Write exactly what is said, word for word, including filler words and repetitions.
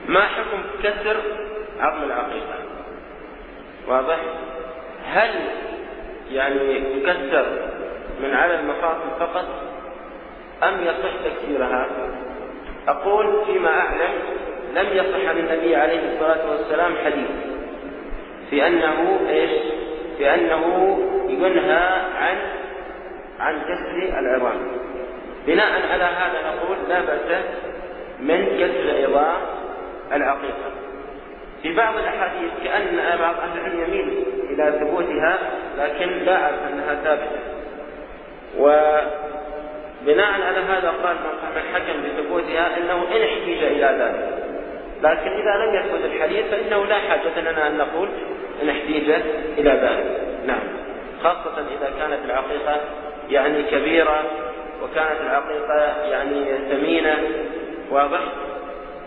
ما حكم كسر عظم العقيقة؟ واضح؟ هل يعني تكسر من على المفاصل فقط أم يصح تكسيرها؟ أقول فيما أعلم لم يصح عن النبي عليه الصلاة والسلام حديث في أنه إيش؟ في أنه ينهى عن عن كسر العظام. بناء على هذا نقول لا بأس من كسر عظام العقيقة. في بعض الأحاديث كأن بعض أهل العلم يميل إلى ثبوتها، لكن لا أعرف أنها ثابتة، وبناء على هذا قال من حكم بثبوتها إنه إن احتيج إلى ذلك، لكن إذا لم يثبت الحديث فإنه لا حاجة لنا أن نقول إن احتيج إلى ذلك. نعم، خاصة إذا كانت العقيقة يعني كبيرة وكانت العقيقة يعني ثمينة. واضح؟